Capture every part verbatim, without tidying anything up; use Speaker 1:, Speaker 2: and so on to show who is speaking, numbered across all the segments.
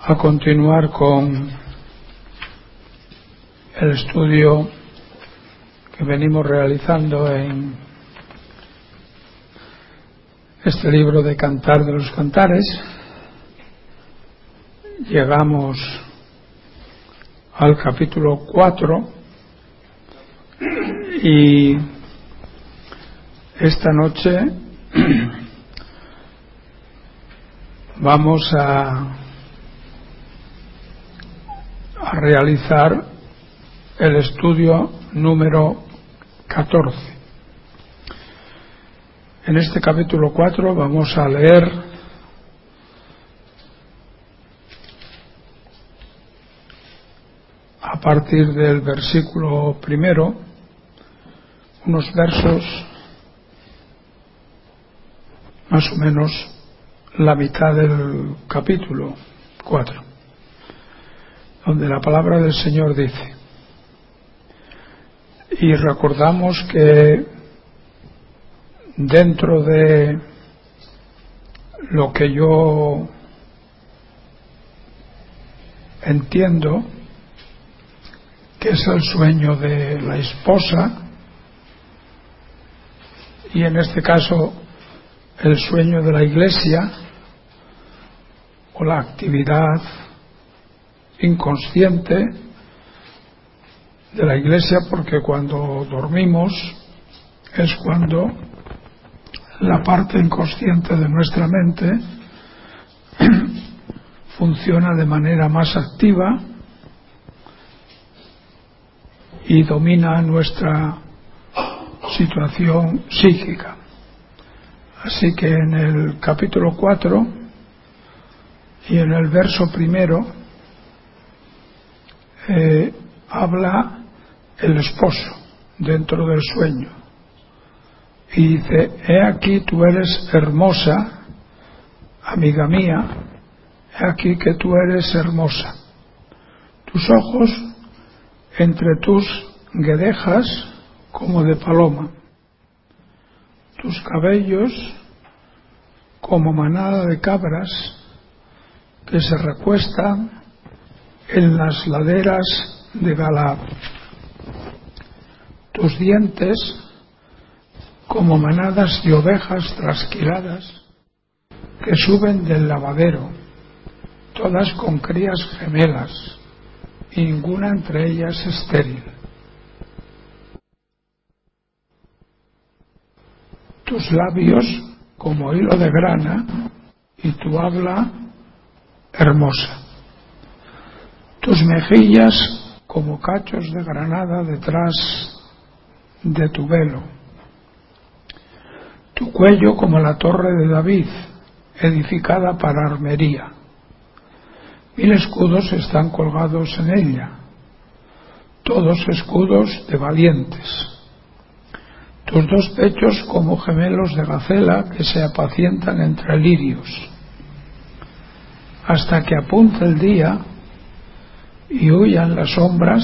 Speaker 1: a continuar con el estudio que venimos realizando en este libro de Cantar de los Cantares. Llegamos al capítulo cuatro y esta noche vamos a, a realizar el estudio número catorce. En este capítulo cuatro vamos a leer a partir del versículo primero unos versos, más o menos la mitad del capítulo cuatro, donde la palabra del Señor dice, y recordamos que dentro de lo que yo entiendo que es el sueño de la esposa, y en este caso el sueño de la Iglesia, o la actividad inconsciente de la Iglesia, porque cuando dormimos es cuando la parte inconsciente de nuestra mente funciona de manera más activa y domina nuestra situación psíquica. Así que en el capítulo cuatro y en el verso primero eh, habla el esposo dentro del sueño y dice: he aquí tú eres hermosa, amiga mía, he aquí que tú eres hermosa, tus ojos entre tus guedejas como de paloma, tus cabellos como manada de cabras que se recuestan en las laderas de Galaad, tus dientes como manadas de ovejas trasquiladas que suben del lavadero, todas con crías gemelas y ninguna entre ellas estéril. Tus labios como hilo de grana y tu habla hermosa, tus mejillas como cachos de granada detrás de tu velo, tu cuello como la torre de David, edificada para armería. Mil escudos están colgados en ella, todos escudos de valientes. Tus dos pechos como gemelos de gacela que se apacientan entre lirios. Hasta que apunte el día y huyan las sombras,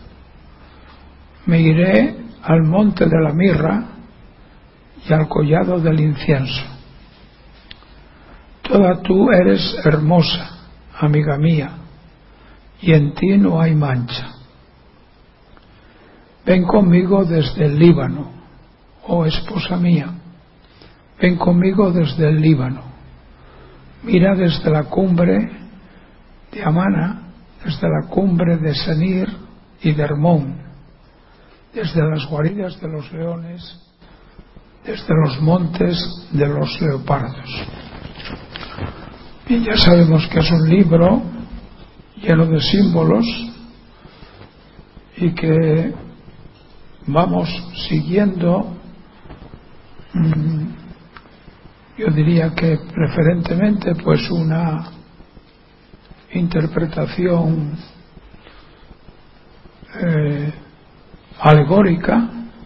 Speaker 1: me iré al monte de la mirra y al collado del incienso. Toda tú eres hermosa, amiga mía, y en ti no hay mancha. Ven conmigo desde el Líbano, oh esposa mía, ven conmigo desde el Líbano. Mira desde la cumbre de Amana, desde la cumbre de Senir y de Hermón, desde las guaridas de los leones, desde los montes de los leopardos. Y ya sabemos que es un libro lleno de símbolos y que vamos siguiendo, yo diría que preferentemente pues una interpretación eh, alegórica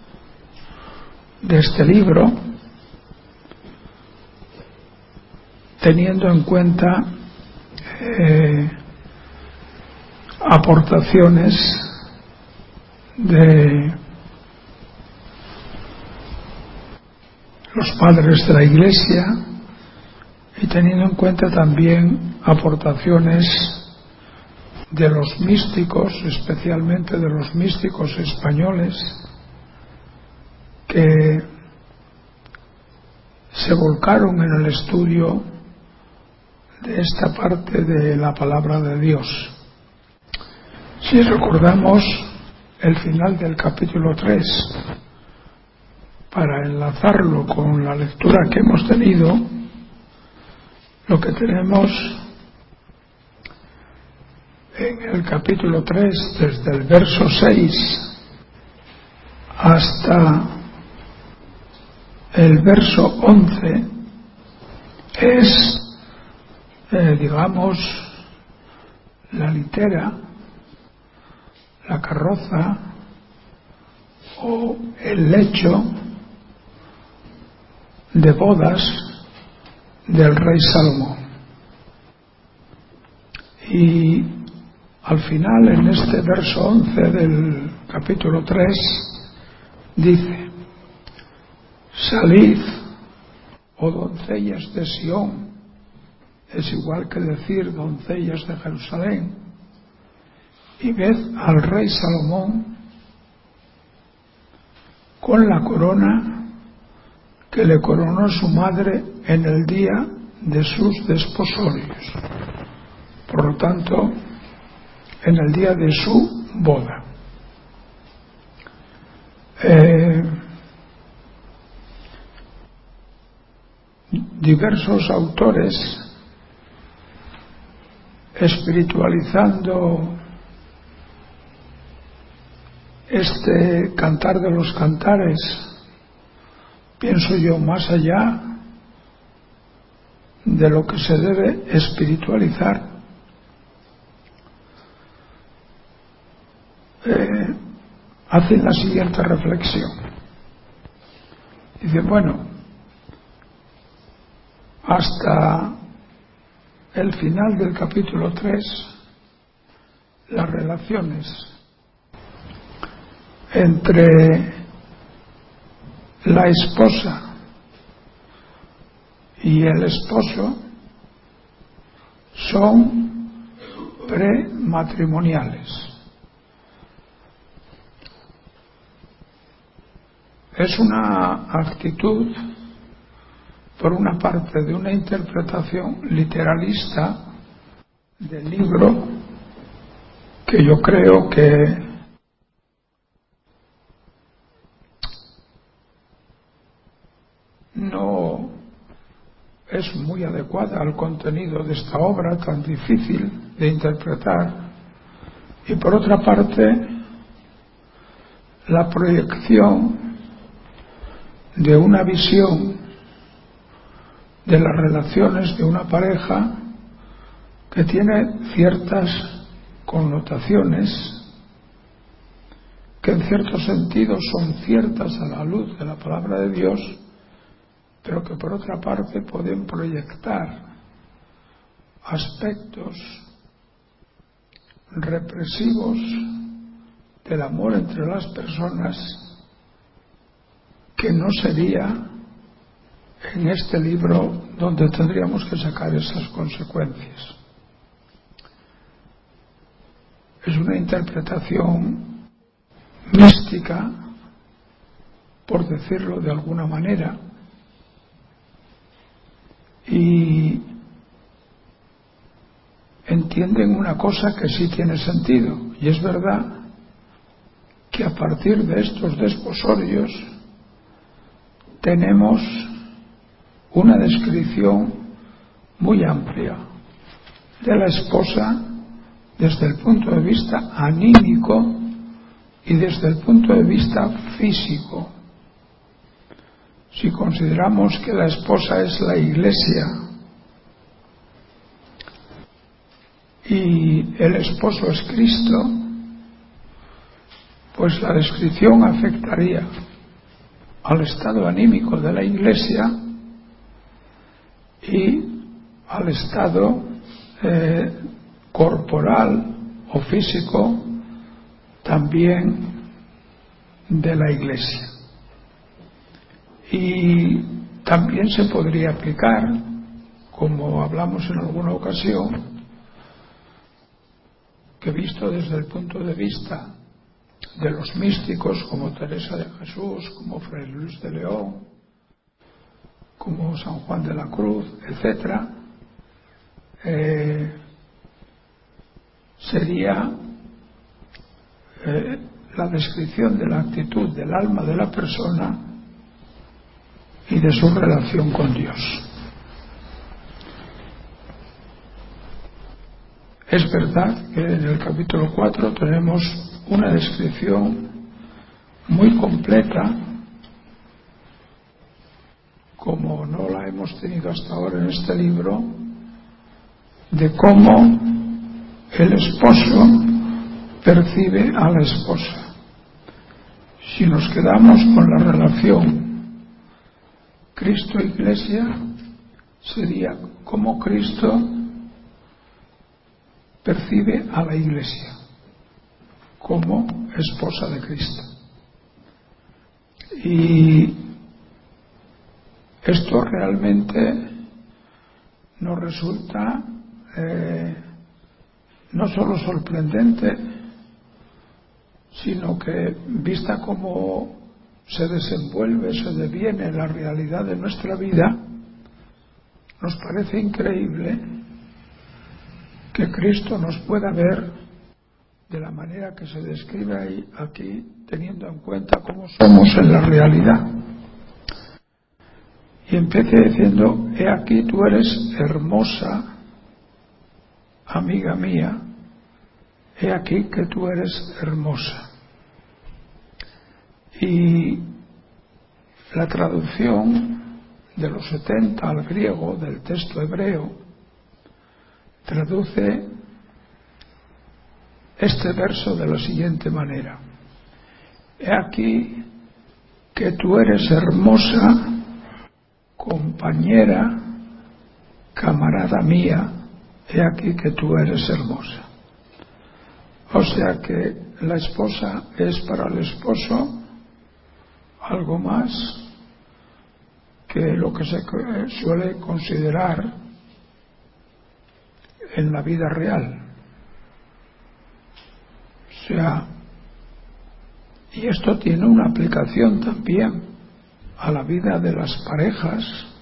Speaker 1: de este libro, teniendo en cuenta eh, aportaciones de los padres de la Iglesia y teniendo en cuenta también aportaciones de los místicos, especialmente de los místicos españoles, que se volcaron en el estudio de esta parte de la palabra de Dios. Si recordamos el final del capítulo tres, para enlazarlo con la lectura que hemos tenido, lo que tenemos en el capítulo tres, desde el verso seis hasta el verso once, es, eh, digamos, la litera, la carroza o el lecho de bodas del rey Salomón. Y al final, en este verso once del capítulo tres, dice: salid, oh doncellas de Sión, es igual que decir doncellas de Jerusalén, y ved al rey Salomón con la corona que le coronó su madre en el día de sus desposorios, por lo tanto, en el día de su boda. Eh, diversos autores, espiritualizando este cantar de los cantares, pienso yo, más allá de lo que se debe espiritualizar, eh, hacen la siguiente reflexión. Dicen, bueno, hasta el final del capítulo tres, las relaciones entre la esposa y el esposo son prematrimoniales. Es una actitud, por una parte, de una interpretación literalista del libro, que yo creo que no es muy adecuada al contenido de esta obra tan difícil de interpretar, y por otra parte la proyección de una visión de las relaciones de una pareja que tiene ciertas connotaciones que en cierto sentido son ciertas a la luz de la palabra de Dios, pero que por otra parte pueden proyectar aspectos represivos del amor entre las personas que no sería en este libro donde tendríamos que sacar esas consecuencias. Es una interpretación mística, por decirlo de alguna manera, y entienden una cosa que sí tiene sentido, y es verdad que a partir de estos desposorios tenemos una descripción muy amplia de la esposa desde el punto de vista anímico y desde el punto de vista físico. Si consideramos que la esposa es la Iglesia y el esposo es Cristo, pues la descripción afectaría al estado anímico de la Iglesia y al estado eh, corporal o físico también de la Iglesia. Y también se podría aplicar, como hablamos en alguna ocasión, que visto desde el punto de vista de los místicos como Teresa de Jesús, como Fray Luis de León, como San Juan de la Cruz, etcétera, eh, sería eh, la descripción de la actitud del alma de la persona y de su relación con Dios. Es verdad que en el capítulo cuatro tenemos una descripción muy completa, como no la hemos tenido hasta ahora en este libro, de cómo el esposo percibe a la esposa. Si nos quedamos con la relación Cristo-Iglesia, sería cómo Cristo percibe a la Iglesia como esposa de Cristo. Y esto realmente nos resulta eh, no solo sorprendente, sino que vista cómo se desenvuelve, se deviene la realidad de nuestra vida, nos parece increíble que Cristo nos pueda ver de la manera que se describe ahí, aquí, teniendo en cuenta cómo somos en la realidad. Y empieza diciendo: he aquí tú eres hermosa, amiga mía, he aquí que tú eres hermosa. Y la traducción de los setenta al griego del texto hebreo traduce este verso de la siguiente manera: he aquí que tú eres hermosa, compañera, camarada mía, he aquí que tú eres hermosa. O sea que la esposa es para el esposo algo más que lo que se suele considerar en la vida real. O sea, y esto tiene una aplicación también a la vida de las parejas.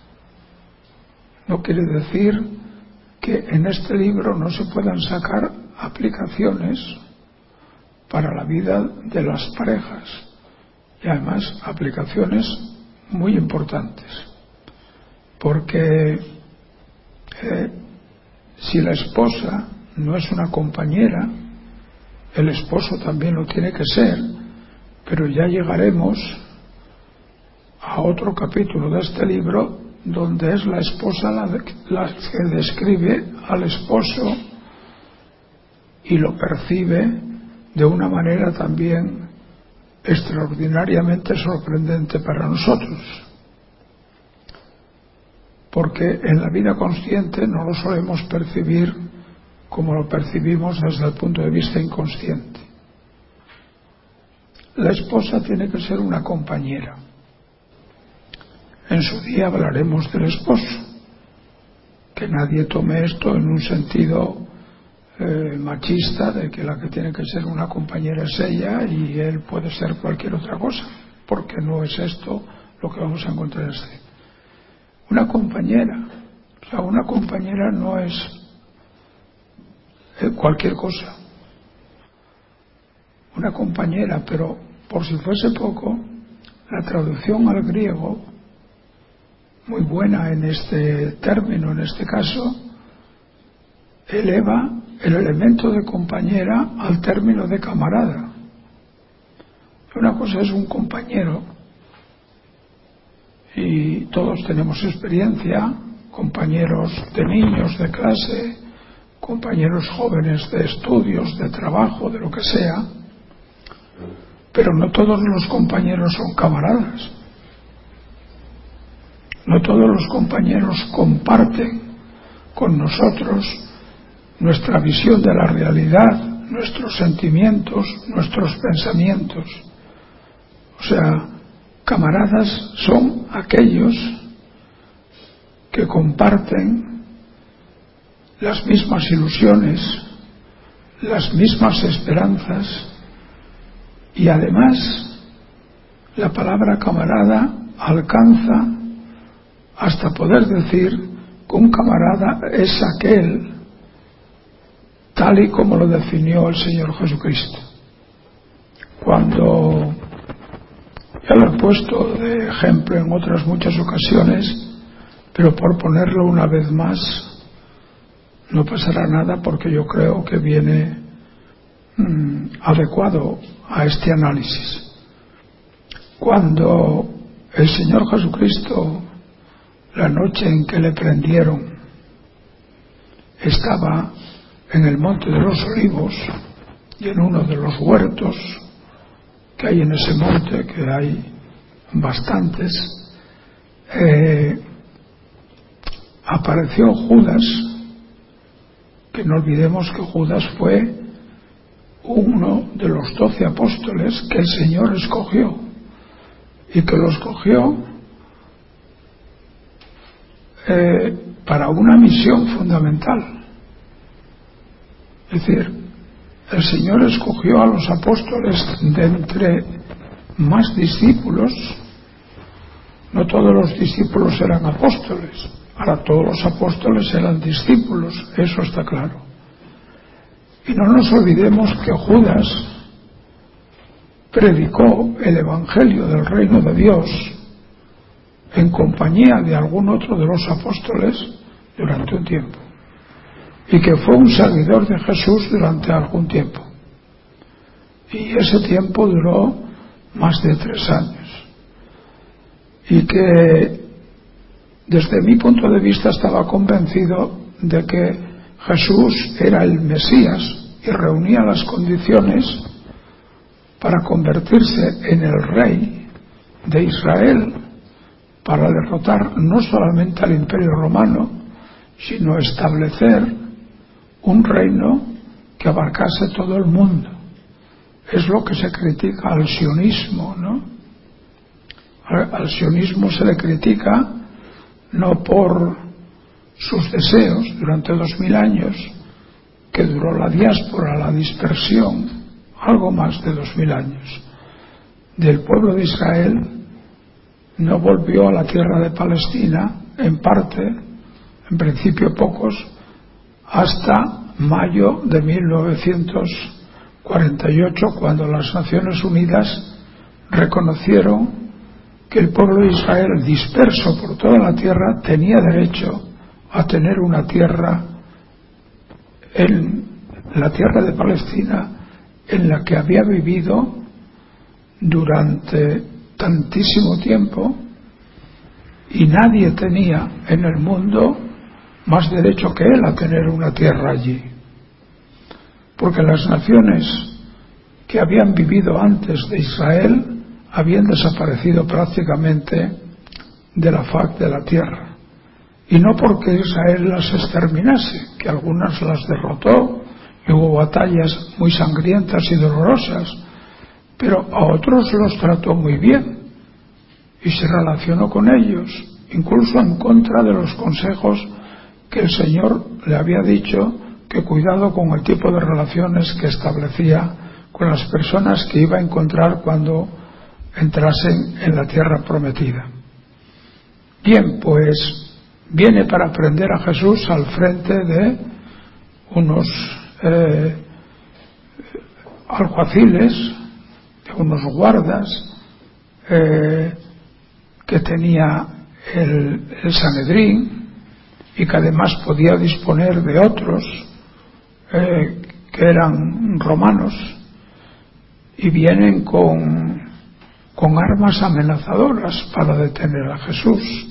Speaker 1: No quiere decir que en este libro no se puedan sacar aplicaciones para la vida de las parejas, y además aplicaciones muy importantes, porque eh, si la esposa no es una compañera, el esposo también lo tiene que ser, pero ya llegaremos a otro capítulo de este libro donde es la esposa la, de, la que describe al esposo y lo percibe de una manera también extraordinariamente sorprendente para nosotros, porque en la vida consciente no lo solemos percibir como lo percibimos desde el punto de vista inconsciente. La esposa tiene que ser una compañera. En su día hablaremos del esposo, que nadie tome esto en un sentido eh, machista, de que la que tiene que ser una compañera es ella y él puede ser cualquier otra cosa, porque no es esto lo que vamos a encontrar en este. Una compañera, o sea, una compañera no es eh, cualquier cosa. Una compañera, pero por si fuese poco, la traducción al griego, muy buena en este término, en este caso, eleva el elemento de compañera al término de camarada. Una cosa es un compañero, y todos tenemos experiencia, compañeros de niños, de clase, compañeros jóvenes de estudios, de trabajo, de lo que sea, pero no todos los compañeros son camaradas. No todos los compañeros comparten con nosotros nuestra visión de la realidad, nuestros sentimientos, nuestros pensamientos. O sea, camaradas son aquellos que comparten las mismas ilusiones, las mismas esperanzas, y además la palabra camarada alcanza hasta poder decir que un camarada es aquel tal y como lo definió el Señor Jesucristo. Cuando ya lo he puesto de ejemplo en otras muchas ocasiones, pero por ponerlo una vez más, no pasará nada porque yo creo que viene mmm, adecuado a este análisis. Cuando el Señor Jesucristo, la noche en que le prendieron, estaba en el Monte de los Olivos y en uno de los huertos que hay en ese monte, que hay bastantes, eh, apareció Judas, que no olvidemos que Judas fue uno de los doce apóstoles que el Señor escogió, y que lo escogió eh, para una misión fundamental. Es decir, el Señor escogió a los apóstoles de entre más discípulos. No todos los discípulos eran apóstoles, ahora todos los apóstoles eran discípulos, eso está claro. Y no nos olvidemos que Judas predicó el Evangelio del Reino de Dios en compañía de algún otro de los apóstoles durante un tiempo, y que fue un seguidor de Jesús durante algún tiempo, y ese tiempo duró más de tres años, y que desde mi punto de vista estaba convencido de que Jesús era el Mesías y reunía las condiciones para convertirse en el rey de Israel, para derrotar no solamente al Imperio Romano, sino establecer un reino que abarcase todo el mundo. Es lo que se critica al sionismo, ¿no? Al, al sionismo se le critica no por sus deseos durante dos mil años, que duró la diáspora, la dispersión, algo más de dos mil años, del pueblo de Israel. No volvió a la tierra de Palestina, en parte, en principio pocos, hasta mayo de mil novecientos cuarenta y ocho, cuando las Naciones Unidas reconocieron que el pueblo de Israel, disperso por toda la tierra, tenía derecho a tener una tierra, en la tierra de Palestina, en la que había vivido durante tantísimo tiempo, y nadie tenía en el mundo más derecho que él a tener una tierra allí, porque las naciones que habían vivido antes de Israel habían desaparecido prácticamente de la faz de la tierra, y no porque Israel las exterminase, que algunas las derrotó y hubo batallas muy sangrientas y dolorosas, pero a otros los trató muy bien y se relacionó con ellos, incluso en contra de los consejos que el Señor le había dicho, que cuidado con el tipo de relaciones que establecía con las personas que iba a encontrar cuando entrasen en la tierra prometida. Bien, pues viene para prender a Jesús al frente de unos eh, alguaciles, de unos guardas eh, que tenía el, el Sanedrín, y que además podía disponer de otros eh, que eran romanos, y vienen con, con armas amenazadoras para detener a Jesús.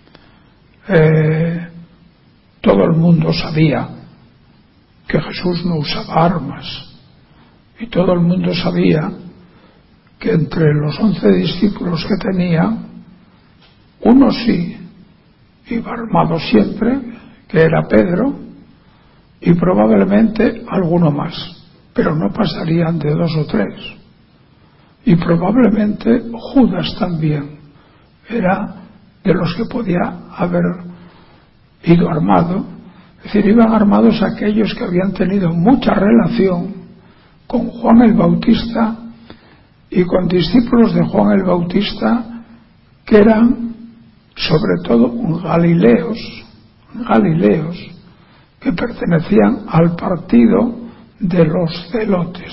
Speaker 1: Eh, todo el mundo sabía que Jesús no usaba armas, y todo el mundo sabía que entre los once discípulos que tenía, uno sí iba armado siempre, que era Pedro, y probablemente alguno más, pero no pasarían de dos o tres, y probablemente Judas también era de los que podía haber ido armado, Es decir, iban armados aquellos que habían tenido mucha relación con Juan el Bautista y con discípulos de Juan el Bautista que eran sobre todo galileos, galileos que pertenecían al partido de los celotes.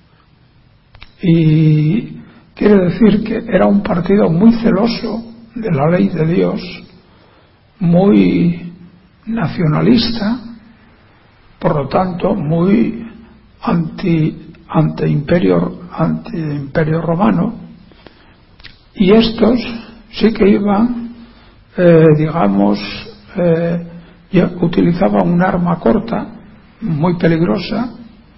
Speaker 1: Y quiere decir que era un partido muy celoso de la ley de Dios, muy nacionalista, por lo tanto muy anti ante imperio anti imperio romano, y estos sí que iban eh, digamos eh, utilizaban un arma corta muy peligrosa,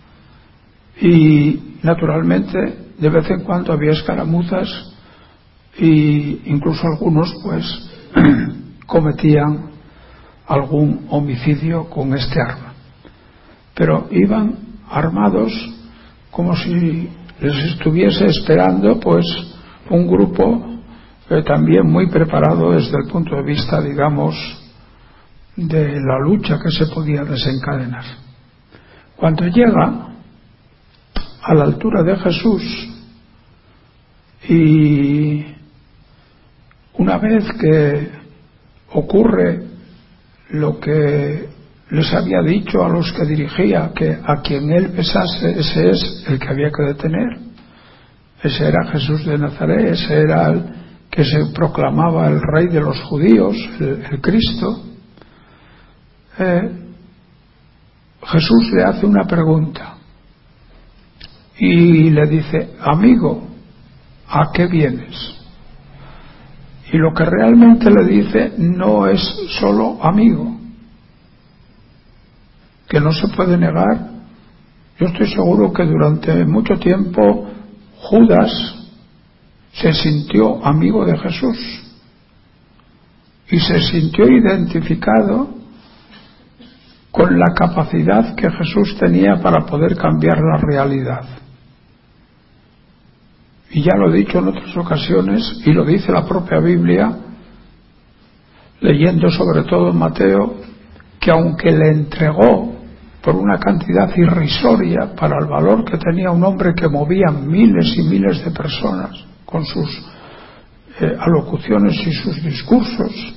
Speaker 1: y naturalmente de vez en cuando había escaramuzas y incluso algunos pues cometían algún homicidio con este arma, pero iban armados como si les estuviese esperando pues un grupo eh, también muy preparado desde el punto de vista, digamos, de la lucha que se podía desencadenar. Cuando llega a la altura de Jesús, y una vez que ocurre lo que les había dicho a los que dirigía, que a quien él besase, ese es el que había que detener, ese era Jesús de Nazaret, ese era el que se proclamaba el rey de los judíos, el, el Cristo, eh, Jesús le hace una pregunta y le dice: amigo, ¿a qué vienes? Y lo que realmente le dice no es solo amigo, que no se puede negar. Yo estoy seguro que durante mucho tiempo Judas se sintió amigo de Jesús y se sintió identificado con la capacidad que Jesús tenía para poder cambiar la realidad. Y ya lo he dicho en otras ocasiones, y lo dice la propia Biblia, leyendo sobre todo en Mateo, que aunque le entregó por una cantidad irrisoria para el valor que tenía un hombre que movía miles y miles de personas con sus eh, alocuciones y sus discursos,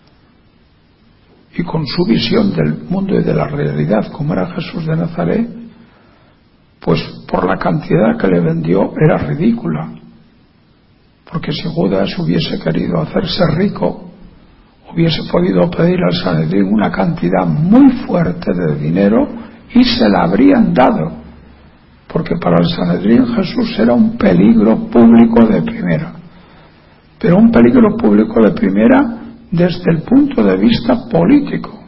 Speaker 1: y con su visión del mundo y de la realidad como era Jesús de Nazaret, pues por la cantidad que le vendió era ridícula, porque si Judas hubiese querido hacerse rico, hubiese podido pedir al Sanedrín una cantidad muy fuerte de dinero y se la habrían dado, porque para el Sanedrín Jesús era un peligro público de primera, pero un peligro público de primera desde el punto de vista político,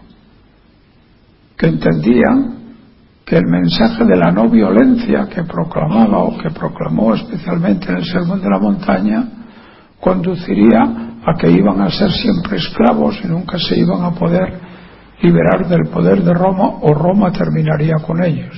Speaker 1: que entendían que el mensaje de la no violencia que proclamaba o que proclamó especialmente en el Sermón de la Montaña conduciría a que iban a ser siempre esclavos y nunca se iban a poder liberar del poder de Roma, o Roma terminaría con ellos.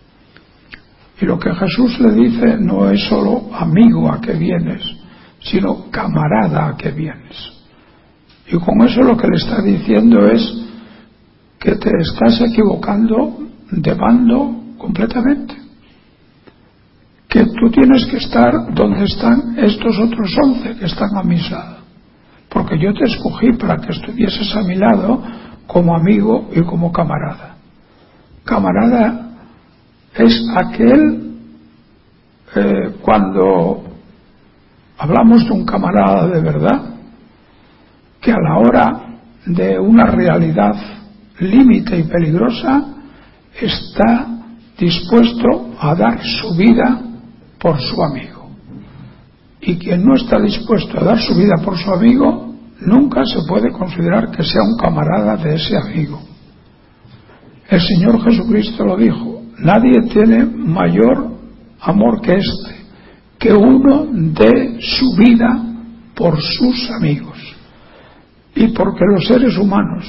Speaker 1: Y lo que Jesús le dice no es solo amigo, ¿a qué vienes?, sino camarada, ¿a qué vienes? Y con eso lo que le está diciendo es que te estás equivocando de bando completamente, que tú tienes que estar donde están estos otros once que están a mi lado, porque yo te escogí para que estuvieses a mi lado como amigo y como camarada. Camarada es aquel, eh, cuando hablamos de un camarada de verdad, que a la hora de una realidad límite y peligrosa está dispuesto a dar su vida por su amigo. Y quien no está dispuesto a dar su vida por su amigo nunca se puede considerar que sea un camarada de ese amigo. El Señor Jesucristo lo dijo: nadie tiene mayor amor que este, que uno dé su vida por sus amigos. Y porque los seres humanos,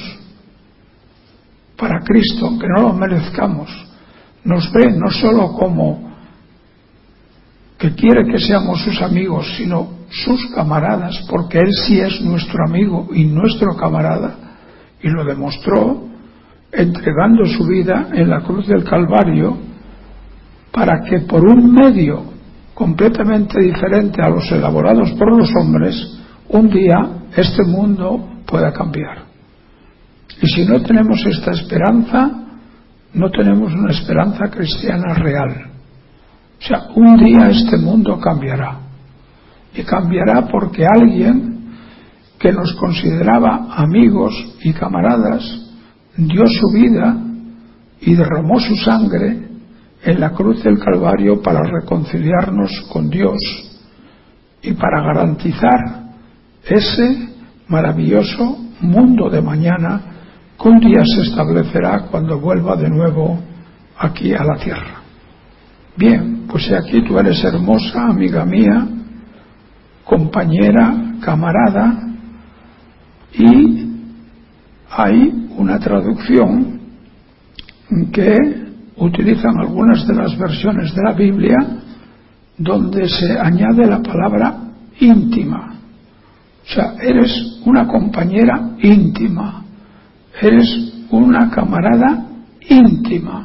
Speaker 1: para Cristo, aunque no lo merezcamos, nos ve no solo como que quiere que seamos sus amigos, sino sus camaradas, porque Él sí es nuestro amigo y nuestro camarada, y lo demostró entregando su vida en la cruz del Calvario para que por un medio completamente diferente a los elaborados por los hombres, un día este mundo pueda cambiar. Y si no tenemos esta esperanza, no tenemos una esperanza cristiana real. O sea, un día este mundo cambiará. Y cambiará porque alguien que nos consideraba amigos y camaradas dio su vida y derramó su sangre en la cruz del Calvario para reconciliarnos con Dios y para garantizar ese maravilloso mundo de mañana que un día se establecerá cuando vuelva de nuevo aquí a la tierra. Bien, pues si aquí tú eres hermosa, amiga mía, compañera, camarada, y hay una traducción que utilizan algunas de las versiones de la Biblia donde se añade la palabra íntima. O sea, eres una compañera íntima, eres una camarada íntima.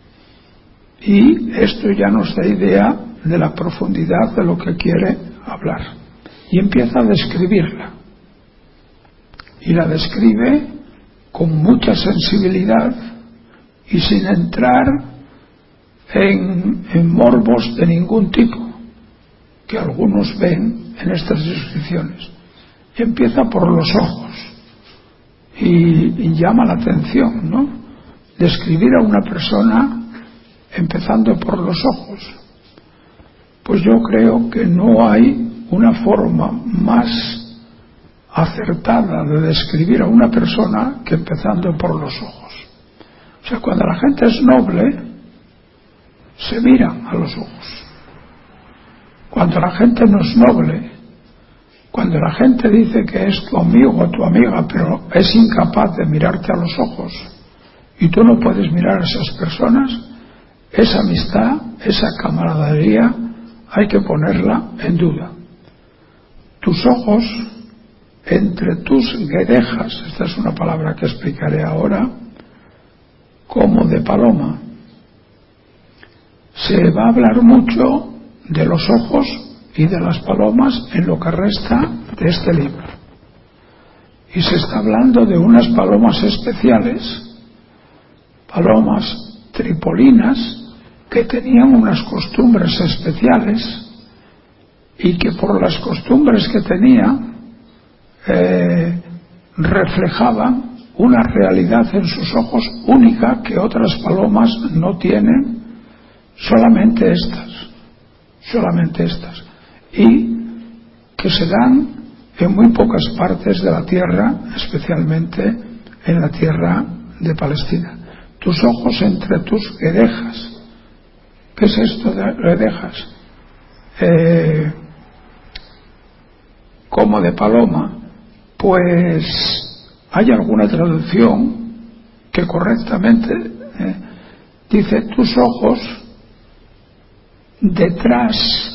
Speaker 1: Y esto ya nos da idea de la profundidad de lo que quiere hablar. Y empieza a describirla. Y la describe con mucha sensibilidad y sin entrar en, en morbos de ningún tipo que algunos ven en estas descripciones. Y empieza por los ojos y, y llama la atención, ¿no? Describir a una persona empezando por los ojos. Pues yo creo que no hay una forma más acertada de describir a una persona que empezando por los ojos. O sea, cuando la gente es noble, se miran a los ojos. Cuando la gente no es noble, cuando la gente dice que es tu amigo o tu amiga, pero es incapaz de mirarte a los ojos, y tú no puedes mirar a esas personas, esa amistad, esa camaradería, hay que ponerla en duda. Tus ojos, entre tus guedejas, esta es una palabra que explicaré ahora, como de paloma. Se va a hablar mucho de los ojos y de las palomas en lo que resta de este libro. Y se está hablando de unas palomas especiales, palomas tripolinas, que tenían unas costumbres especiales y que por las costumbres que tenían eh, reflejaban una realidad en sus ojos única que otras palomas no tienen, solamente estas, solamente estas, y que se dan en muy pocas partes de la tierra, especialmente en la tierra de Palestina. Tus ojos entre tus guedejas. ¿Qué es esto de guedejas? Eh, como de paloma. Pues hay alguna traducción que correctamente eh, dice tus ojos detrás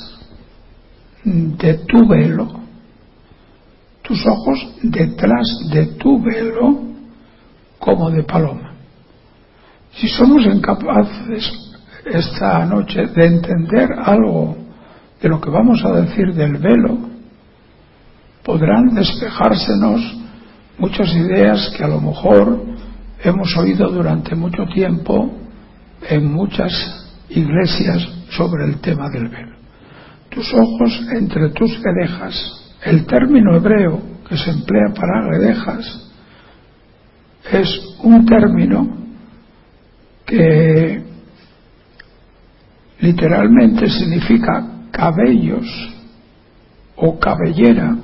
Speaker 1: de tu velo, tus ojos detrás de tu velo como de paloma. Si somos incapaces esta noche de entender algo de lo que vamos a decir del velo, podrán despejársenos muchas ideas que a lo mejor hemos oído durante mucho tiempo en muchas iglesias sobre el tema del velo. Tus ojos entre tus guedejas. El término hebreo que se emplea para guedejas es un término que literalmente significa cabellos o cabellera,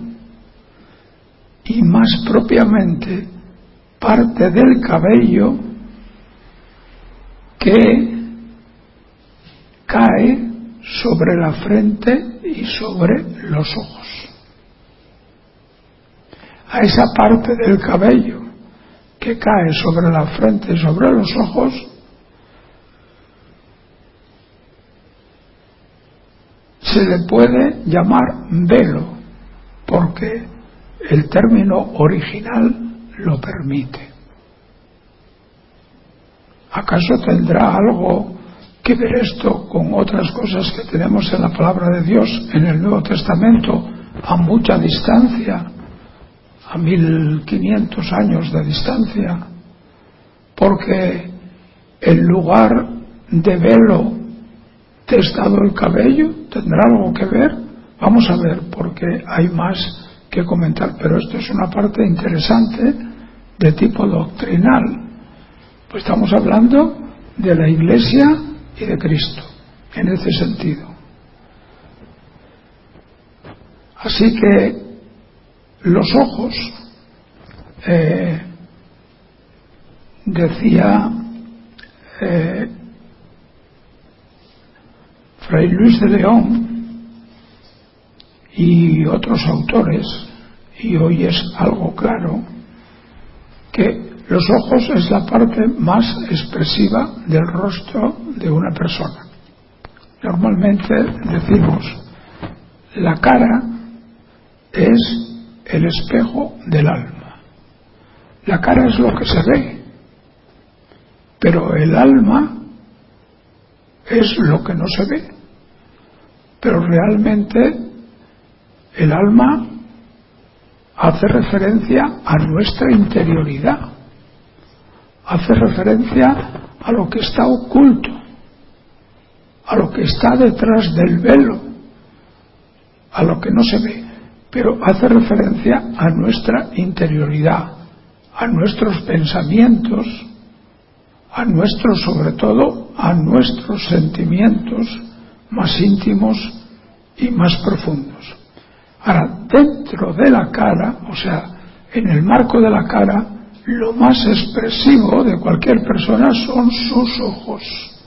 Speaker 1: y más propiamente parte del cabello que cae sobre la frente y sobre los ojos. A esa parte del cabello que cae sobre la frente y sobre los ojos se le puede llamar velo, porque el término original lo permite. ¿Acaso tendrá algo que ver esto con otras cosas que tenemos en la palabra de Dios en el Nuevo Testamento a mucha distancia, a mil quinientos años de distancia? Porque en lugar de velo te has dado el cabello, ¿tendrá algo que ver? Vamos a ver, porque hay más que comentar, pero esto es una parte interesante de tipo doctrinal. Pues estamos hablando de la Iglesia y de Cristo, en ese sentido. Así que los ojos, eh, decía eh, Fray Luis de León y otros autores, y hoy es algo claro, que los ojos es la parte más expresiva del rostro de una persona. Normalmente decimos, la cara es el espejo del alma. La cara es lo que se ve, pero el alma es lo que no se ve. Pero realmente el alma hace referencia a nuestra interioridad, hace referencia a lo que está oculto, a lo que está detrás del velo, a lo que no se ve, pero hace referencia a nuestra interioridad, a nuestros pensamientos, a nuestros, sobre todo, a nuestros sentimientos más íntimos y más profundos. Ahora, dentro de la cara, o sea, en el marco de la cara, lo más expresivo de cualquier persona son sus ojos.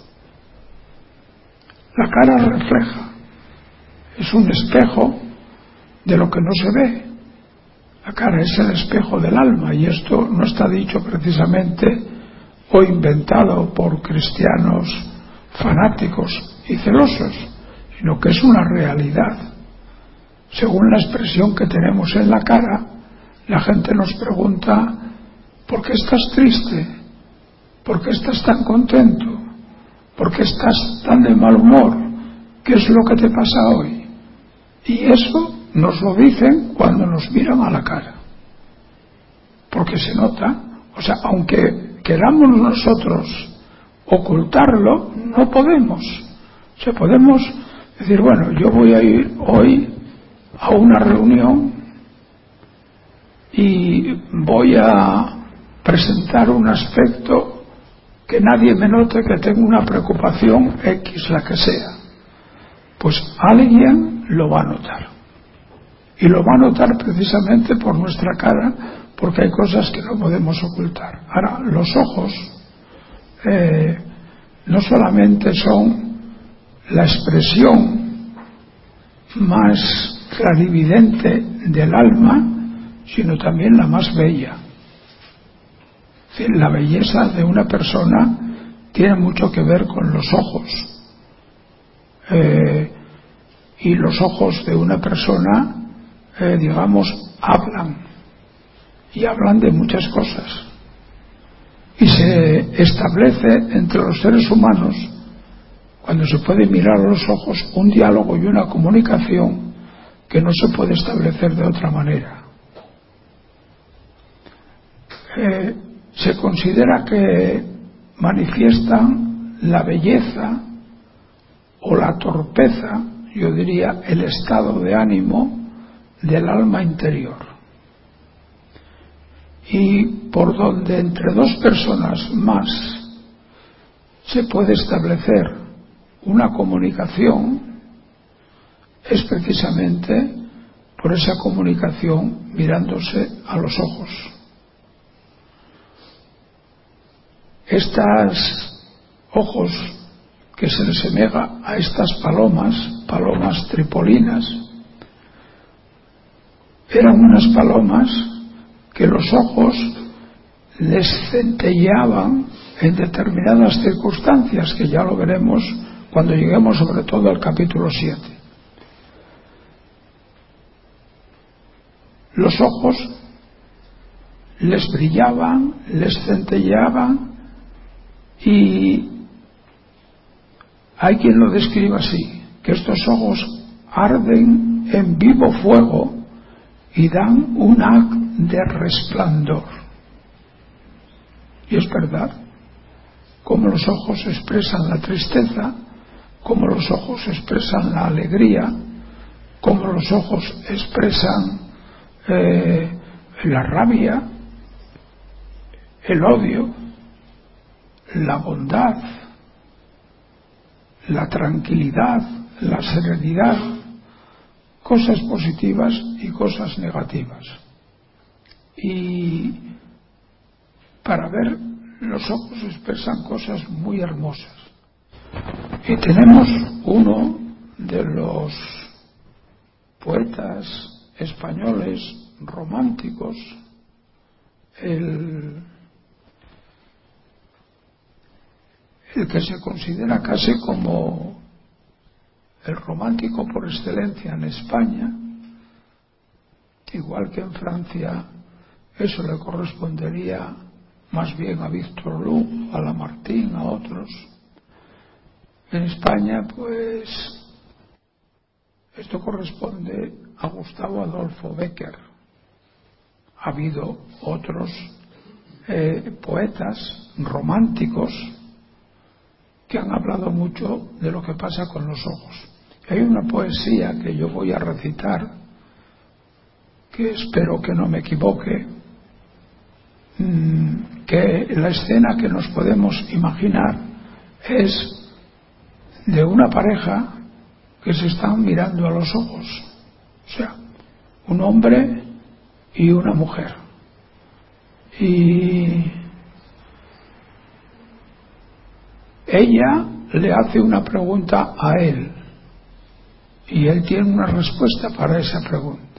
Speaker 1: La cara refleja, es un espejo de lo que no se ve. La cara es el espejo del alma, y esto no está dicho precisamente o inventado por cristianos fanáticos y celosos, sino que es una realidad. Según la expresión que tenemos en la cara, la gente nos pregunta: ¿por qué estás triste? ¿Por qué estás tan contento? ¿Por qué estás tan de mal humor? ¿Qué es lo que te pasa hoy? Y eso nos lo dicen cuando nos miran a la cara, porque se nota. O sea, aunque queramos nosotros ocultarlo, no podemos. O sea, podemos decir, bueno, yo voy a ir hoy a una reunión y voy a presentar un aspecto que nadie me note que tengo una preocupación X, la que sea. Pues alguien lo va a notar, y lo va a notar precisamente por nuestra cara, porque hay cosas que no podemos ocultar. Ahora, los ojos eh, no solamente son la expresión más clarividente del alma, sino también la más bella. Es decir, la belleza de una persona tiene mucho que ver con los ojos. Eh, y los ojos de una persona, eh, digamos, hablan. Y hablan de muchas cosas. Y se establece entre los seres humanos, cuando se puede mirar a los ojos, un diálogo y una comunicación que no se puede establecer de otra manera. Eh, se considera que manifiestan la belleza o la torpeza, yo diría el estado de ánimo del alma interior. Y por donde entre dos personas más se puede establecer una comunicación, es precisamente por esa comunicación mirándose a los ojos. Estos ojos que se les semega a estas palomas, palomas tripolinas, eran unas palomas que los ojos les centelleaban en determinadas circunstancias, que ya lo veremos cuando lleguemos sobre todo al capítulo siete. Los ojos les brillaban, les centelleaban Y hay quien lo describe así, que estos ojos arden en vivo fuego y dan un haz de resplandor. Y es verdad, como los ojos expresan la tristeza, como los ojos expresan la alegría, como los ojos expresan eh, la rabia, el odio, la bondad, la tranquilidad, la serenidad, cosas positivas y cosas negativas. Y para ver, los ojos expresan cosas muy hermosas. Y tenemos uno de los poetas españoles románticos, el, el que se considera casi como el romántico por excelencia en España, igual que en Francia eso le correspondería más bien a Víctor Hugo, a Lamartine, a otros. En España, pues, esto corresponde a Gustavo Adolfo Bécquer. Ha habido otros eh, poetas románticos que han hablado mucho de lo que pasa con los ojos. Hay una poesía que yo voy a recitar, que espero que no me equivoque, que la escena que nos podemos imaginar es de una pareja que se están mirando a los ojos, o sea, un hombre y una mujer, y ella le hace una pregunta a él y él tiene una respuesta para esa pregunta,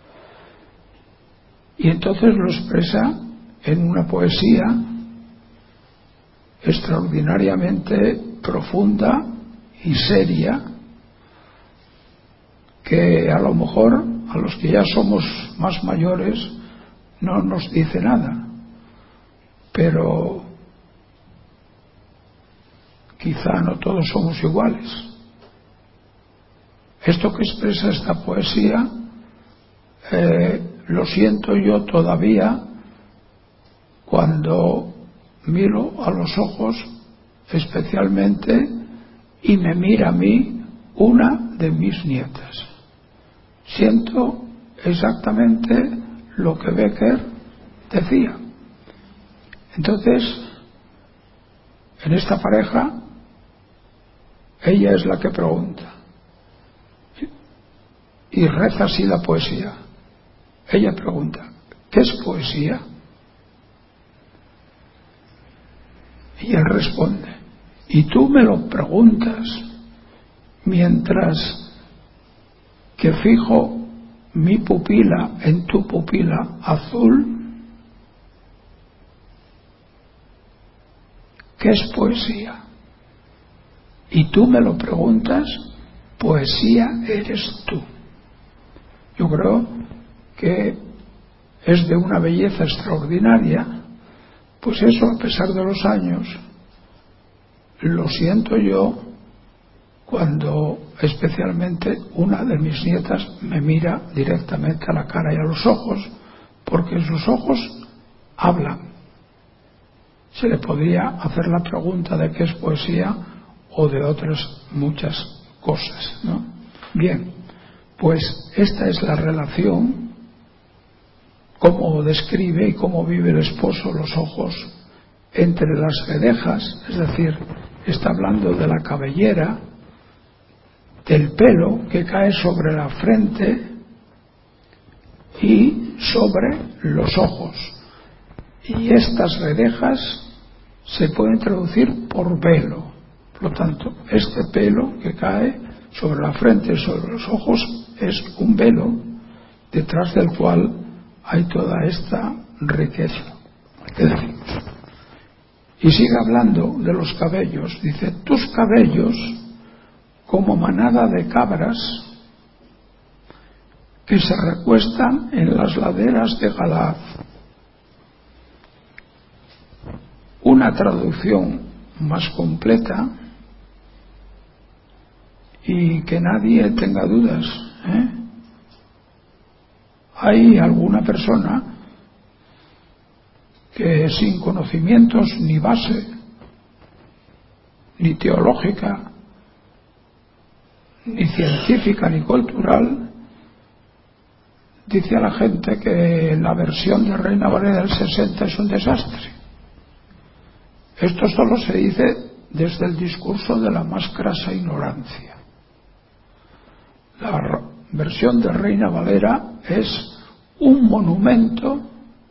Speaker 1: y entonces lo expresa en una poesía extraordinariamente profunda y seria, que a lo mejor a los que ya somos más mayores no nos dice nada, pero quizá no todos somos iguales. Esto que expresa esta poesía eh, lo siento yo todavía cuando miro a los ojos especialmente y me mira a mí una de mis nietas. Siento exactamente lo que Bécquer decía. Entonces, en esta pareja, ella es la que pregunta y reza así la poesía. Ella pregunta, ¿qué es poesía? Y él responde, y tú me lo preguntas mientras que fijo mi pupila en tu pupila azul. ¿Qué es poesía? Y tú me lo preguntas, poesía eres tú. Yo creo que es de una belleza extraordinaria. Pues eso, a pesar de los años, lo siento yo cuando especialmente una de mis nietas me mira directamente a la cara y a los ojos, porque sus ojos hablan. Se le podría hacer la pregunta de qué es poesía o de otras muchas cosas, ¿no? Bien, pues esta es la relación, cómo describe y cómo vive el esposo los ojos entre las cedejas, es decir, está hablando de la cabellera, del pelo que cae sobre la frente y sobre los ojos. Y estas cedejas se pueden traducir por velo. Por lo tanto, este pelo que cae sobre la frente y sobre los ojos es un velo detrás del cual hay toda esta riqueza que decimos. Y sigue hablando de los cabellos. Dice, tus cabellos, como manada de cabras que se recuestan en las laderas de Galaad. Una traducción más completa y que nadie tenga dudas, ¿eh? Hay alguna persona que sin conocimientos ni base, ni teológica, ni científica, ni cultural, dice a la gente que la versión de Reina Valera del sesenta es un desastre. Esto solo se dice desde el discurso de la más crasa ignorancia. La versión de Reina Valera es un monumento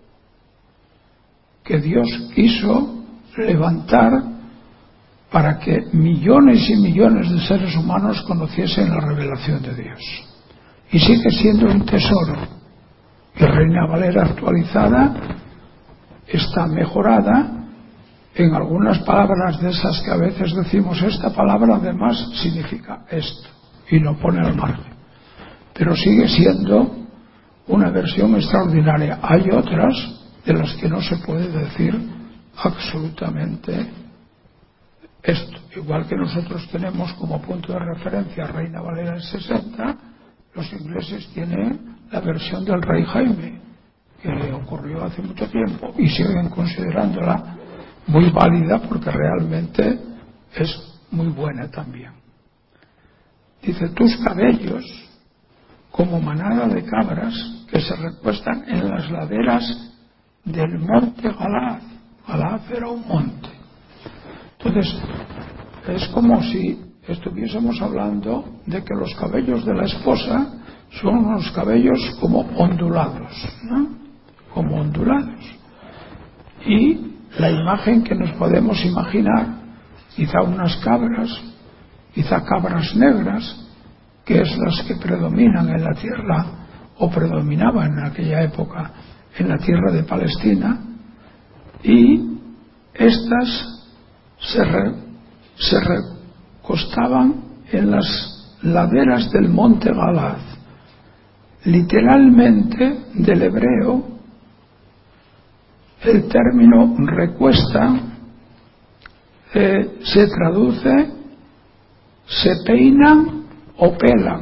Speaker 1: que Dios quiso levantar para que millones y millones de seres humanos conociesen la revelación de Dios. Y sigue siendo un tesoro. Y Reina Valera actualizada está mejorada en algunas palabras de esas que a veces decimos, esta palabra además significa esto, y lo pone al margen. Pero sigue siendo una versión extraordinaria. Hay otras de las que no se puede decir absolutamente esto. Igual que nosotros tenemos como punto de referencia Reina Valera del sesenta, los ingleses tienen la versión del Rey Jaime, que ocurrió hace mucho tiempo, y siguen considerándola muy válida porque realmente es muy buena también. Dice, tus cabellos como manada de cabras que se recuestan en las laderas del monte Galaad. Galaad era un monte. Entonces, es como si estuviésemos hablando de que los cabellos de la esposa son unos cabellos como ondulados, ¿no? Como ondulados. Y la imagen que nos podemos imaginar, quizá unas cabras, quizá cabras negras, que es las que predominan en la tierra, o predominaban en aquella época en la tierra de Palestina, y estas se, re, se recostaban en las laderas del monte Galaad. Literalmente, del hebreo, el término recuesta eh, se traduce se peinan o pelan.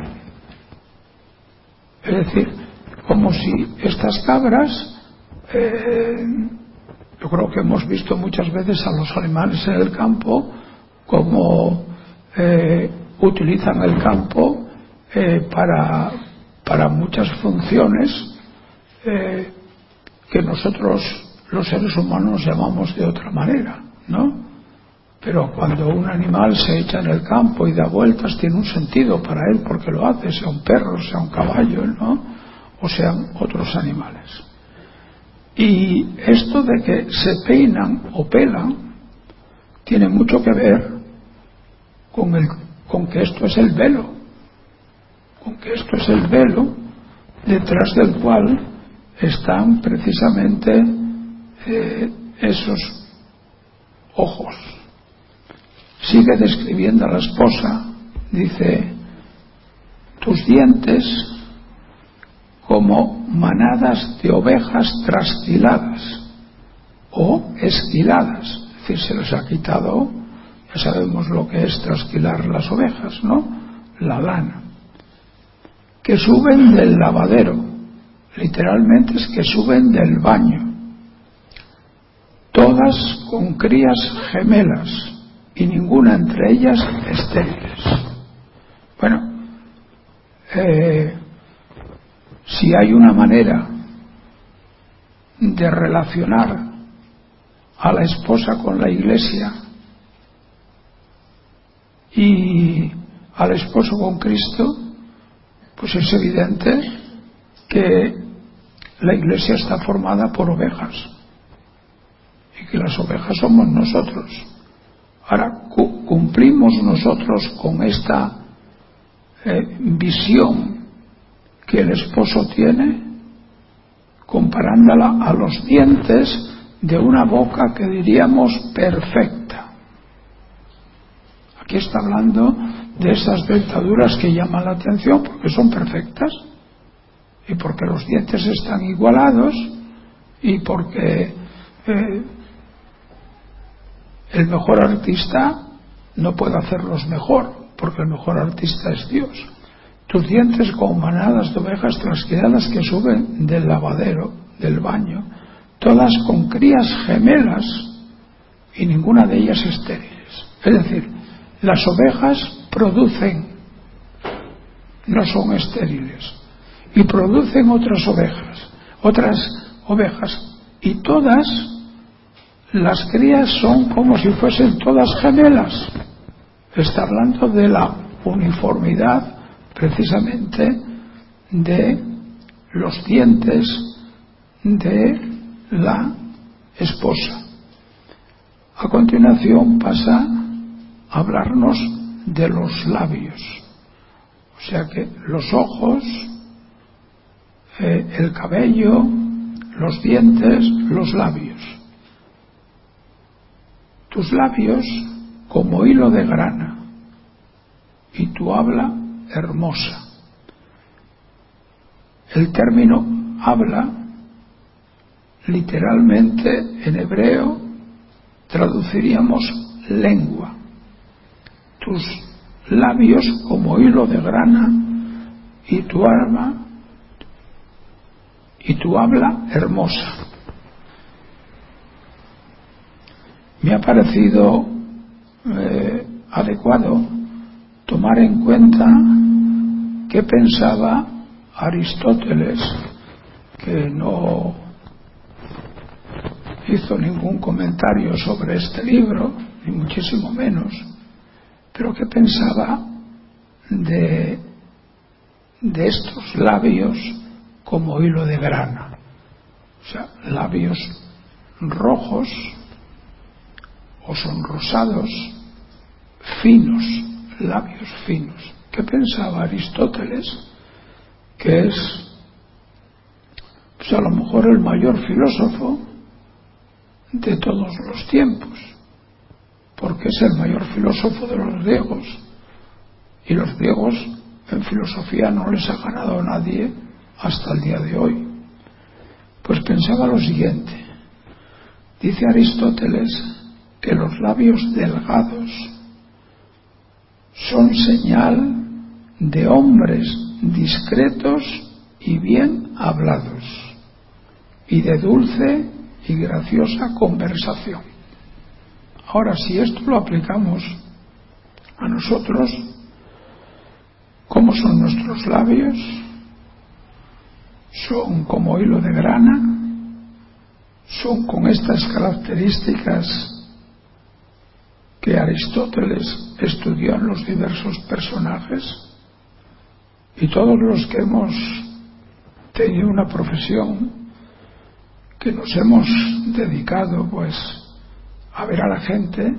Speaker 1: Es decir, como si estas cabras, eh, yo creo que hemos visto muchas veces a los animales en el campo como eh, utilizan el campo eh, para, para muchas funciones eh, que nosotros los seres humanos llamamos de otra manera, ¿no? Pero cuando un animal se echa en el campo y da vueltas, tiene un sentido para él porque lo hace, sea un perro, sea un caballo, ¿no? O sean otros animales. Y esto de que se peinan o pelan tiene mucho que ver con, el, con que esto es el velo, con que esto es el velo detrás del cual están precisamente eh, esos ojos. Sigue describiendo a la esposa, dice, tus dientes como manadas de ovejas trasquiladas o esquiladas, es decir, se les ha quitado, ya sabemos lo que es trasquilar las ovejas, ¿no? La lana, que suben del lavadero, literalmente es que suben del baño, todas con crías gemelas y ninguna entre ellas estériles. Bueno, eh, si hay una manera de relacionar a la esposa con la iglesia y al esposo con Cristo, pues es evidente que la iglesia está formada por ovejas y que las ovejas somos nosotros. Ahora, cu- cumplimos nosotros con esta eh, visión que el esposo tiene, comparándola a los dientes de una boca que diríamos perfecta. Aquí está hablando de esas dentaduras que llaman la atención porque son perfectas y porque los dientes están igualados y porque eh, El mejor artista no puede hacerlos mejor, porque el mejor artista es Dios. Tus dientes como manadas de ovejas trasquiladas que suben del lavadero, del baño, todas con crías gemelas y ninguna de ellas estériles. Es decir, las ovejas producen, no son estériles, y producen otras ovejas, otras ovejas, y todas las crías son como si fuesen todas gemelas. Está hablando de la uniformidad precisamente de los dientes de la esposa. A continuación pasa a hablarnos de los labios, o sea que los ojos, eh, el cabello, los dientes, los labios. Tus labios como hilo de grana y tu habla hermosa. El término habla literalmente en hebreo traduciríamos lengua. Tus labios como hilo de grana y tu alma y tu habla hermosa. Me ha parecido eh, adecuado tomar en cuenta qué pensaba Aristóteles, que no hizo ningún comentario sobre este libro, ni muchísimo menos, pero qué pensaba de, de estos labios como hilo de grana, o sea, labios rojos o sonrosados, finos, labios finos. ¿Qué pensaba Aristóteles? Que es, pues a lo mejor el mayor filósofo de todos los tiempos, porque es el mayor filósofo de los griegos, y los griegos en filosofía no les ha ganado a nadie hasta el día de hoy. Pues pensaba lo siguiente: dice Aristóteles que los labios delgados son señal de hombres discretos y bien hablados, y de dulce y graciosa conversación. Ahora, si esto lo aplicamos a nosotros, ¿cómo son nuestros labios? Son como hilo de grana, son con estas características que Aristóteles estudió en los diversos personajes, y todos los que hemos tenido una profesión, que nos hemos dedicado pues a ver a la gente,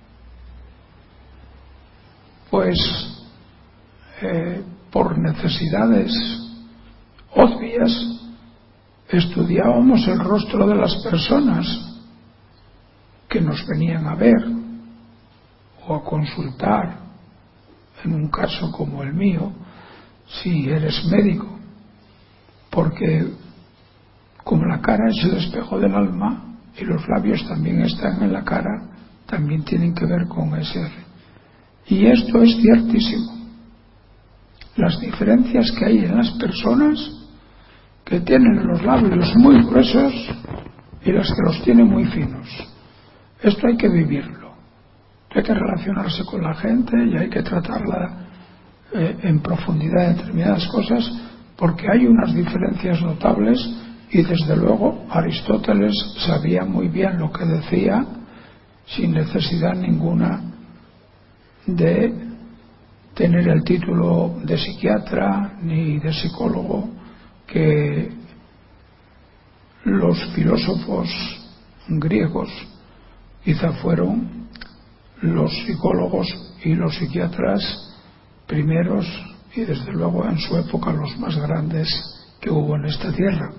Speaker 1: pues eh, por necesidades obvias estudiábamos el rostro de las personas que nos venían a ver o a consultar, en un caso como el mío, si eres médico, porque como la cara es el espejo del alma y los labios también están en la cara, también tienen que ver con ese. Y esto es ciertísimo. Las diferencias que hay en las personas que tienen los labios muy gruesos y las que los tienen muy finos. Esto hay que vivirlo. Hay que relacionarse con la gente y hay que tratarla eh, en profundidad de determinadas cosas, porque hay unas diferencias notables. Y desde luego Aristóteles sabía muy bien lo que decía, sin necesidad ninguna de tener el título de psiquiatra ni de psicólogo, que los filósofos griegos quizá fueron los psicólogos y los psiquiatras primeros, y desde luego en su época los más grandes que hubo en esta tierra.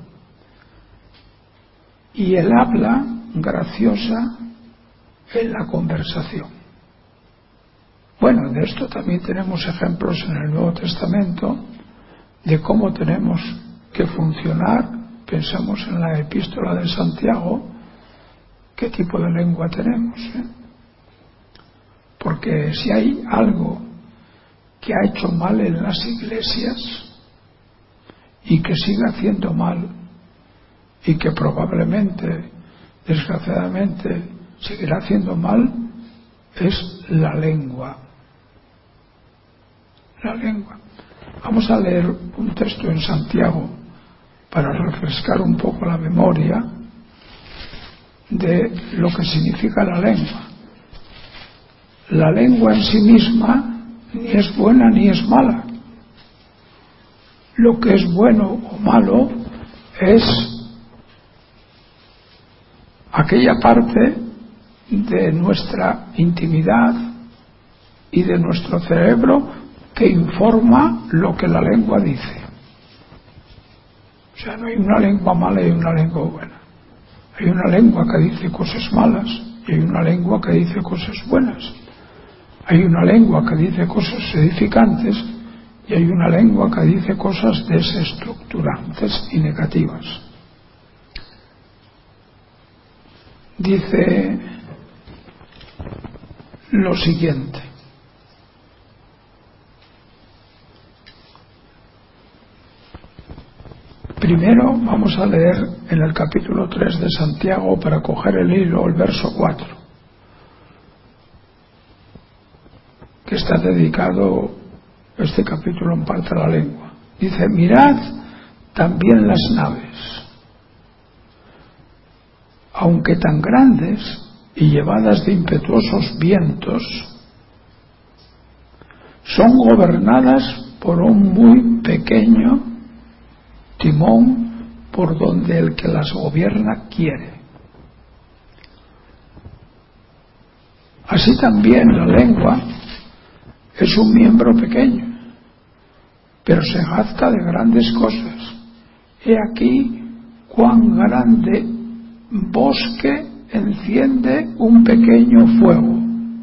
Speaker 1: Y el habla graciosa en la conversación. Bueno, de esto también tenemos ejemplos en el Nuevo Testamento de cómo tenemos que funcionar. Pensamos en la epístola de Santiago, qué tipo de lengua tenemos, ¿eh? Porque si hay algo que ha hecho mal en las iglesias y que sigue haciendo mal y que probablemente, desgraciadamente, seguirá haciendo mal, es la lengua. La lengua. Vamos a leer un texto en Santiago para refrescar un poco la memoria de lo que significa la lengua. La lengua en sí misma ni es buena ni es mala. Lo que es bueno o malo es aquella parte de nuestra intimidad y de nuestro cerebro que informa lo que la lengua dice. O sea, no hay una lengua mala y una lengua buena. Hay una lengua que dice cosas malas y hay una lengua que dice cosas buenas. Hay una lengua que dice cosas edificantes y hay una lengua que dice cosas desestructurantes y negativas. Dice lo siguiente: primero vamos a leer en el capítulo tres de Santiago, para coger el hilo, el verso cuatro, que está dedicado este capítulo en parte a la lengua. Dice: mirad también las naves, aunque tan grandes y llevadas de impetuosos vientos, son gobernadas por un muy pequeño timón, por donde el que las gobierna quiere. Así también la lengua es un miembro pequeño, pero se jacta de grandes cosas. He aquí cuán grande bosque enciende un pequeño fuego.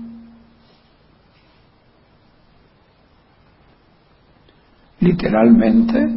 Speaker 1: Literalmente,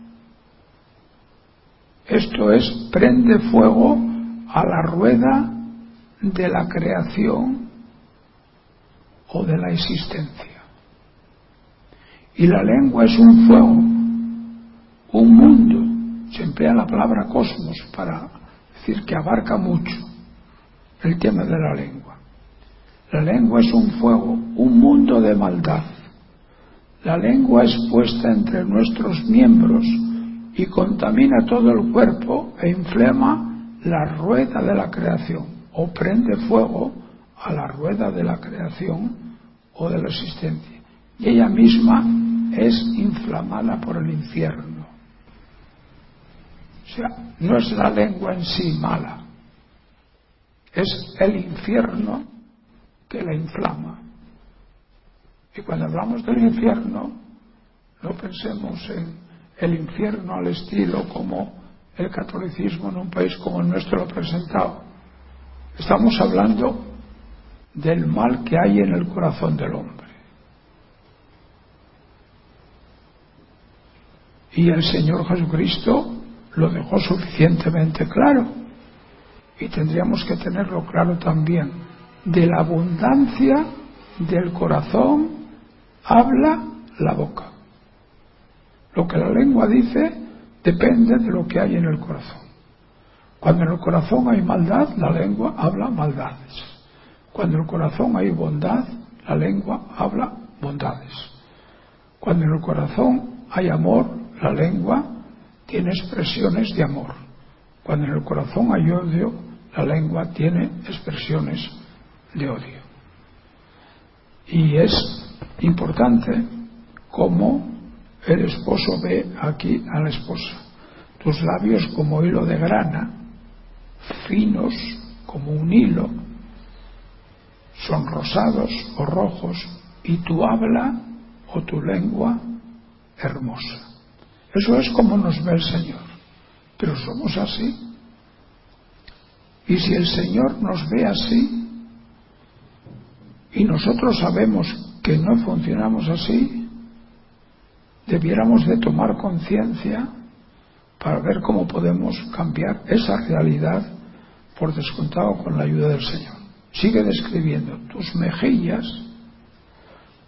Speaker 1: esto es, prende fuego a la rueda de la creación o de la existencia. Y la lengua es un fuego, un mundo. Se emplea la palabra cosmos para decir que abarca mucho el tema de la lengua. La lengua es un fuego, un mundo de maldad. La lengua es puesta entre nuestros miembros y contamina todo el cuerpo e inflama la rueda de la creación, o prende fuego a la rueda de la creación o de la existencia. Y ella misma es inflamada por el infierno. O sea, no es la lengua en sí mala, es el infierno que la inflama. Y cuando hablamos del infierno, no pensemos en el infierno al estilo como el catolicismo en un país como el nuestro lo ha presentado. Estamos hablando del mal que hay en el corazón del hombre. Y el Señor Jesucristo lo dejó suficientemente claro, y tendríamos que tenerlo claro también. De la abundancia del corazón habla la boca. Lo que la lengua dice depende de lo que hay en el corazón. Cuando en el corazón hay maldad, la lengua habla maldades. Cuando en el corazón hay bondad, la lengua habla bondades. Cuando en el corazón hay amor, la lengua tiene expresiones de amor. Cuando en el corazón hay odio, la lengua tiene expresiones de odio. Y es importante cómo el esposo ve aquí a la esposa. Tus labios como hilo de grana, finos como un hilo, son rosados o rojos, y tu habla o tu lengua hermosa. Eso es como nos ve el Señor. Pero somos así. Y si el Señor nos ve así y nosotros sabemos que no funcionamos así, debiéramos de tomar conciencia para ver cómo podemos cambiar esa realidad, por descontado con la ayuda del Señor. Sigue describiendo: tus mejillas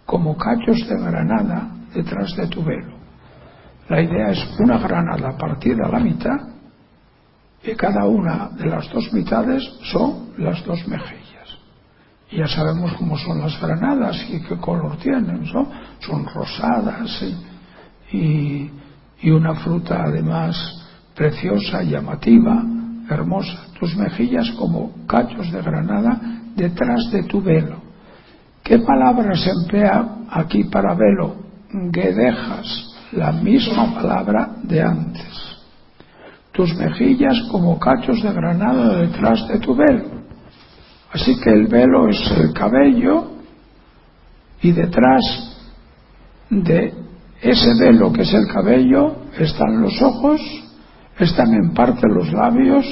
Speaker 1: como cachos de granada detrás de tu velo. La idea es una granada partida a la mitad y cada una de las dos mitades son las dos mejillas. Y ya sabemos cómo son las granadas y qué color tienen, ¿no? Son rosadas y, y, y una fruta además preciosa, llamativa, hermosa. Tus mejillas como cachos de granada detrás de tu velo. ¿Qué palabra se emplea aquí para velo? Guedejas, la misma palabra de antes. Tus mejillas como cachos de granada detrás de tu velo. Así que el velo es el cabello y detrás de ese velo que es el cabello están los ojos, están en parte los labios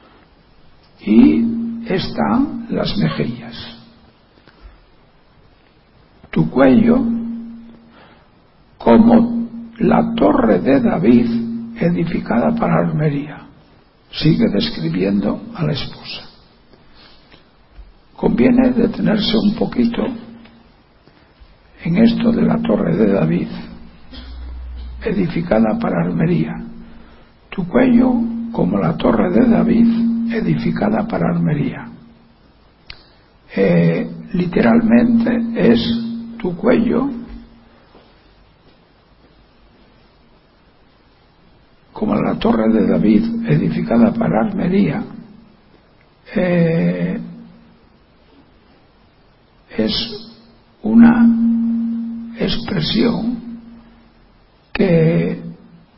Speaker 1: y están las mejillas. Tu cuello como la torre de David edificada para armería. Sigue describiendo a la esposa. Conviene detenerse un poquito en esto de la torre de David, edificada para armería. Tu cuello como la torre de David, edificada para armería. Eh, literalmente es tu cuello como la torre de David, edificada para armería. Eh, es una expresión que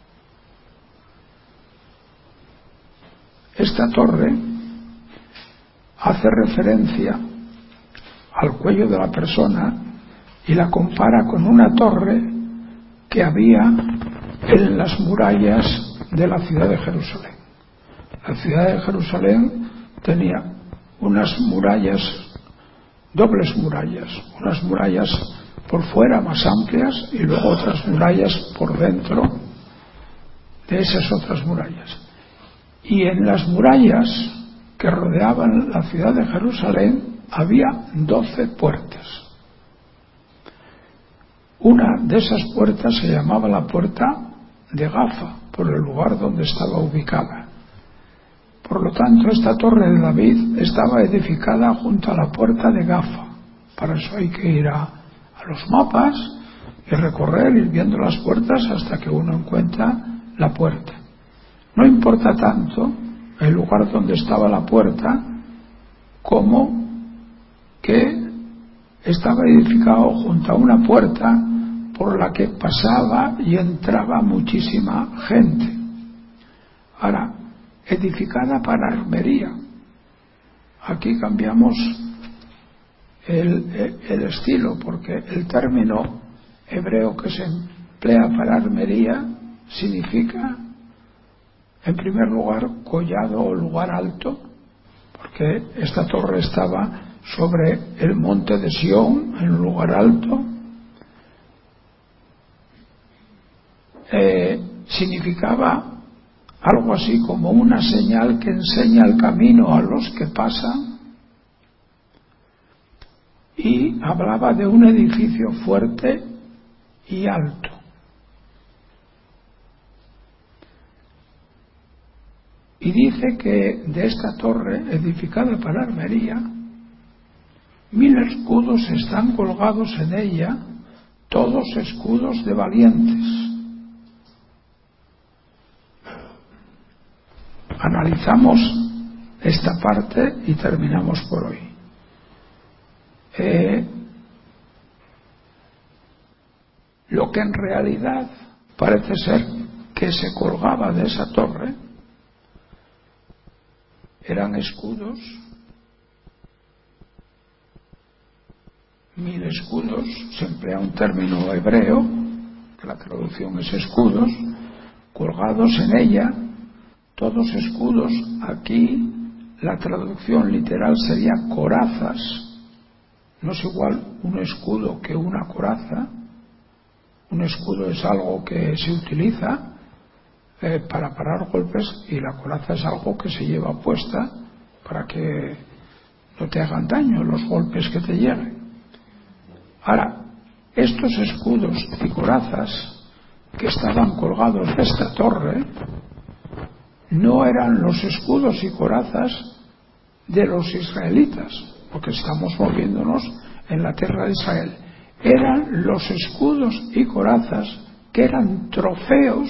Speaker 1: esta torre hace referencia al cuello de la persona y la compara con una torre que había en las murallas de la ciudad de Jerusalén. La ciudad de Jerusalén tenía unas murallas, dobles murallas, unas murallas por fuera más amplias y luego otras murallas por dentro de esas otras murallas. Y en las murallas que rodeaban la ciudad de Jerusalén había doce puertas. Una de esas puertas se llamaba la puerta de Gaza, por el lugar donde estaba ubicada. Por lo tanto, esta torre de David estaba edificada junto a la puerta de Gaza. Para eso hay que ir a, a los mapas y recorrer, ir viendo las puertas hasta que uno encuentra la puerta. No importa tanto el lugar donde estaba la puerta como que estaba edificado junto a una puerta por la que pasaba y entraba muchísima gente. Ahora, edificada para armería. Aquí cambiamos el, el, el estilo, porque el término hebreo que se emplea para armería significa, en primer lugar, collado o lugar alto, porque esta torre estaba sobre el monte de Sión, en un lugar alto. Eh, significaba algo así como una señal que enseña el camino a los que pasan, y hablaba de un edificio fuerte y alto. Y dice que de esta torre edificada para armería, mil escudos están colgados en ella, todos escudos de valientes. Analizamos esta parte y terminamos por hoy. Eh, lo que en realidad parece ser que se colgaba de esa torre eran escudos, mil escudos, se emplea un término hebreo, que la traducción es escudos, colgados en ella, todos escudos. Aquí la traducción literal sería corazas. No es igual un escudo que una coraza. Un escudo es algo que se utiliza eh, para parar golpes, y la coraza es algo que se lleva puesta para que no te hagan daño los golpes que te lleguen. Ahora, estos escudos y corazas que estaban colgados de esta torre no eran los escudos y corazas de los israelitas, porque estamos moviéndonos en la tierra de Israel. Eran los escudos y corazas que eran trofeos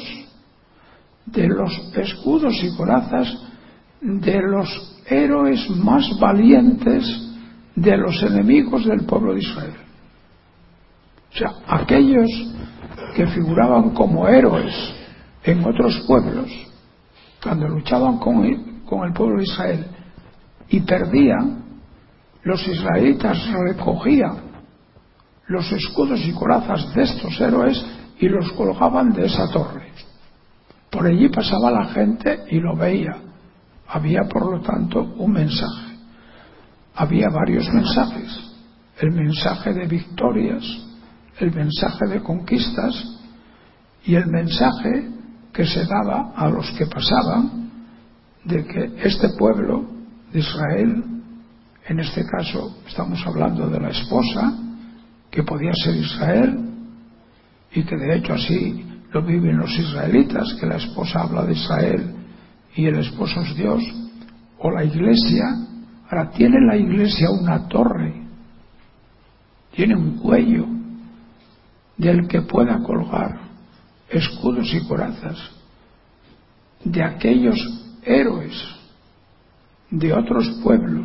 Speaker 1: de los escudos y corazas de los héroes más valientes de los enemigos del pueblo de Israel. O sea, aquellos que figuraban como héroes en otros pueblos, cuando luchaban con el, con el pueblo de Israel y perdían, los israelitas recogían los escudos y corazas de estos héroes y los colgaban de esa torre. Por allí pasaba la gente y lo veía. Había, por lo tanto, un mensaje. Había varios mensajes. El mensaje de victorias, el mensaje de conquistas y el mensaje que se daba a los que pasaban de que este pueblo de Israel, en este caso estamos hablando de la esposa, que podía ser Israel, y que de hecho así lo viven los israelitas, que la esposa habla de Israel y el esposo es Dios, o la iglesia. Ahora tiene la iglesia una torre, tiene un cuello del que pueda colgar escudos y corazas de aquellos héroes de otros pueblos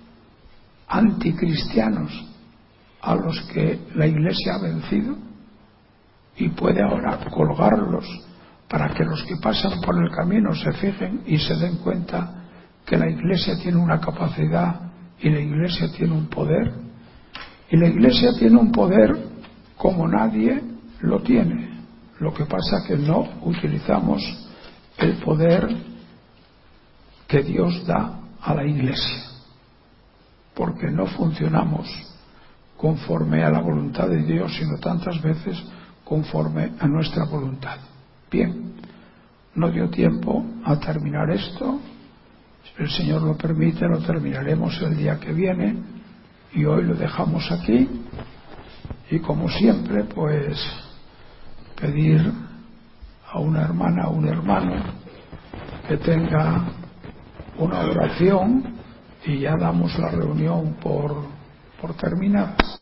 Speaker 1: anticristianos a los que la iglesia ha vencido, y puede ahora colgarlos para que los que pasan por el camino se fijen y se den cuenta que la iglesia tiene una capacidad y la iglesia tiene un poder, y la iglesia tiene un poder como nadie lo tiene. Lo que pasa que no utilizamos el poder que Dios da a la iglesia, porque no funcionamos conforme a la voluntad de Dios, sino tantas veces conforme a nuestra voluntad. Bien, no dio tiempo a terminar esto. Si el Señor lo permite, lo terminaremos el día que viene, y hoy lo dejamos aquí. Y como siempre, pues pedir a una hermana, a un hermano que tenga una oración, y ya damos la reunión por, por terminada.